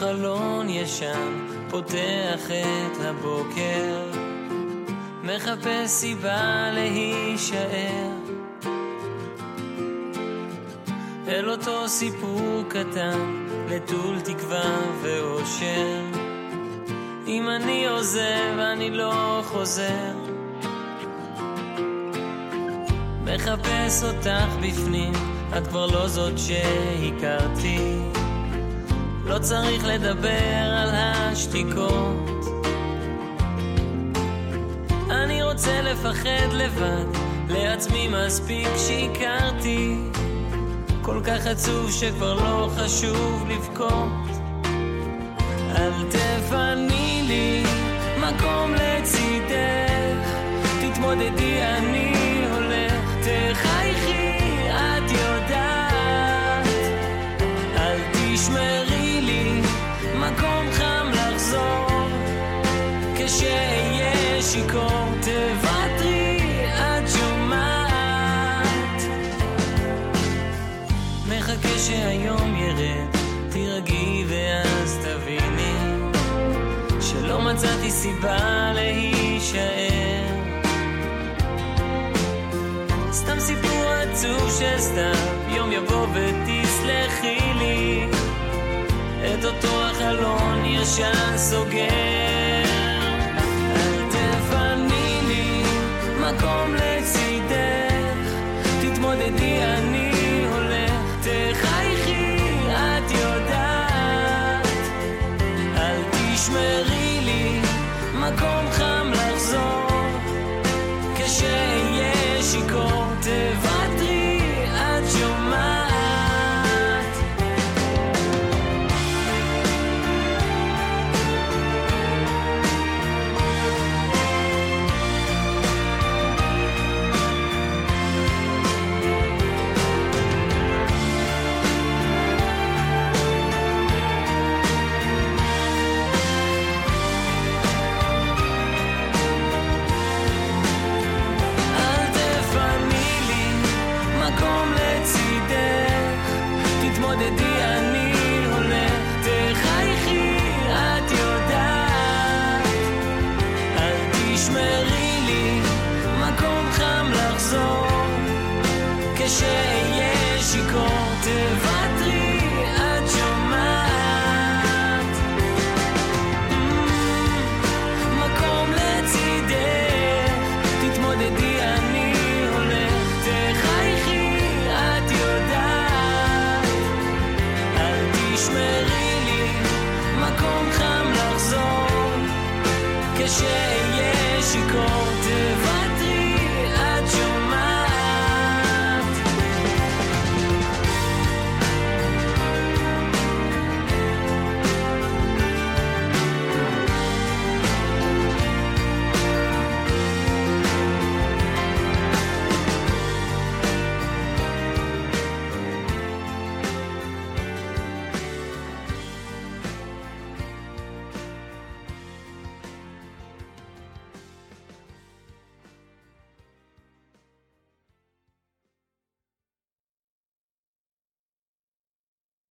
חלון ישן, פותח את הבוקר, מחפש סיבה להישאר אל אותו סיפור קטן, נטול תקווה ואושר. אם אני עוזב אני לא חוזר, מחפש אותך בפנים, את כבר לא זאת שהכרתי, לא צריך לדבר על השתיקות, אני רוצה לפחד לבד, לעצמי מספיק שהכרתי, כל כך עצוב שכבר לא חשוב לבכות. אל תפני לי מקום לצידך, תתמודדי אני הולך, תחייכי את יודעת, אל תשמרי לי מקום חם לחזור, כשאהיה שיקור תוותרי את שומעת, מחכה שהיום ירד, תירגעי ואז תביני שלא מצאתי סיבה להישאר, סתם סיפור עצוב שסתם יום יבוא ותסלחי לי, את אותו החלון ישן סוגר. אל תפני לי מקום לצידך, תתמודדי אני הולך, תחייכי את יודעת, אל תשמרי לי מקום חם לחזור, כשאהיה שיקור תוותרי את שומעת. תתמודדי אני הולך, תחייכי את יודעת, אל תשמרי לי מקום חם לחזור, כשאהיה שיקור תוותרי את שומעת, מקום לצידך, תתמודדי אני הולך, תחייכי את יודעת, תשמרי לי מקום חם לחזור, כשאהיה שיקור תוותרי